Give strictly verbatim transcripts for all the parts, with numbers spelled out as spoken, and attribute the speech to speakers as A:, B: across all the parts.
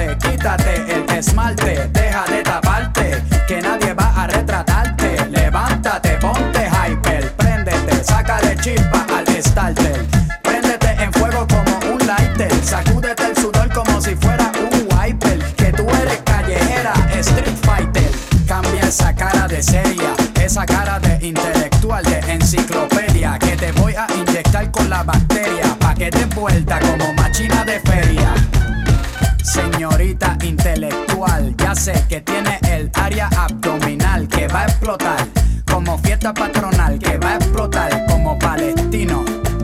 A: Destápate, quítate el esmalte, deja de taparte, que nadie va a retratarte. Levántate, ponte hyper, préndete, sácale chispa al starter. Préndete en fuego como un lighter, sacúdete el sudor como si fuera un wiper. Que tú eres callejera, street fighter. Cambia esa cara de seria, esa cara de intelectual, de enciclopedia, que te voy a inyectar con la bacteria, pa' que te vuelta como machina de feria. Señorita intelectual, ya sé que tiene el área abdominal que va a explotar como fiesta patronal, que va a explotar como palestino.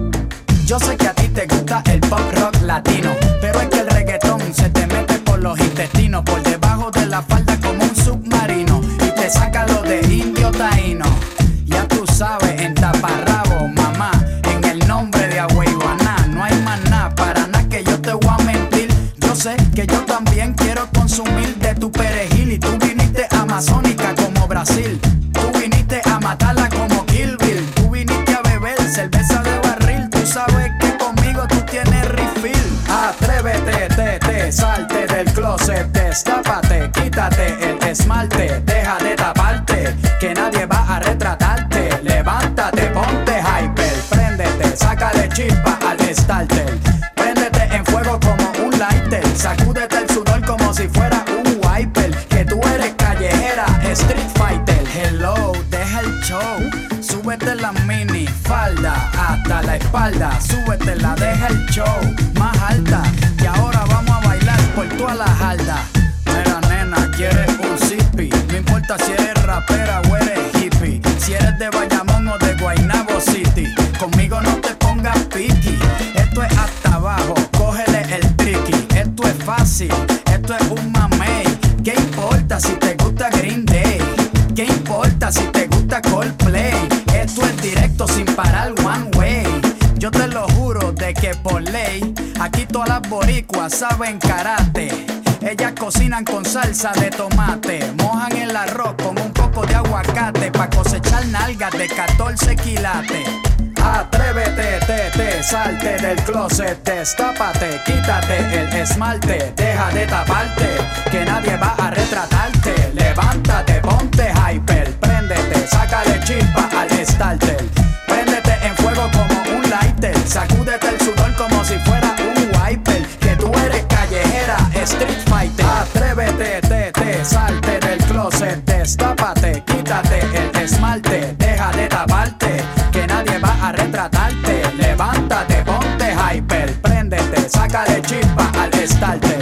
A: Yo sé que a ti te gusta el pop rock latino, pero es que el reggaetón se te mete por los intestinos, por debajo de la falda como un submarino, y te saca lo de indio taíno. Ya tú sabes, en taparrabo, mamá, en el nombre de Agüeyuaná, no hay más nada, para nada que yo te voy a mentir. Yo sé que yo también quiero consumir de tu perejil, y tú viniste amazónica como Brasil, tú viniste a matarla como Kill Bill, tú viniste a beber cerveza de barril, tú sabes que conmigo tú tienes refill. Atrévete, te, te, salte del closet, destápate, quítate el esmalte, deja de taparte, que nadie va a retratarte. Levántate, ponte hyper, préndete, sácale chispa al starter. Préndete en fuego como un lighter, sacúdete el sudor como si fuera un wiper. Que tú eres callejera, street fighter. Hello, deja el show, súbete la mini falda hasta la espalda, súbetela, deja el show más alta, y ahora vamos a bailar por toda la jarda. Mira nena, quieres un zippy, no importa si eres rapera o eres hippie, si eres de Bayamón o de Guaynabo City, conmigo no te pongas piqui. Esto es hasta abajo, cógele el tricky, esto es fácil, esto es un mamey. ¿Qué importa si te gusta Green Day? ¿Qué importa si te gusta Coldplay? Esto es directo sin parar one way. Yo te lo juro de que por ley, aquí todas las boricuas saben karate. Ellas cocinan con salsa de tomate, mojan el arroz con un poco de aguacate, pa' cosechar nalgas de catorce quilates. Atrévete, te, te, salte del closet, destápate, quítate el esmalte, deja de taparte, que nadie va a retratarte. Levántate, ponte hyper, préndete, sácale chispa al starter. Préndete en fuego como un lighter, sacúdete el sudor como si fuera un wiper. Que tú eres callejera, street fighter. Atrévete, te, te, salte del closet, destápate, quítate el esmalte, deja de taparte, que nadie va a retratarte. Levántate, ponte hyper, préndete, sácale chispa al starter.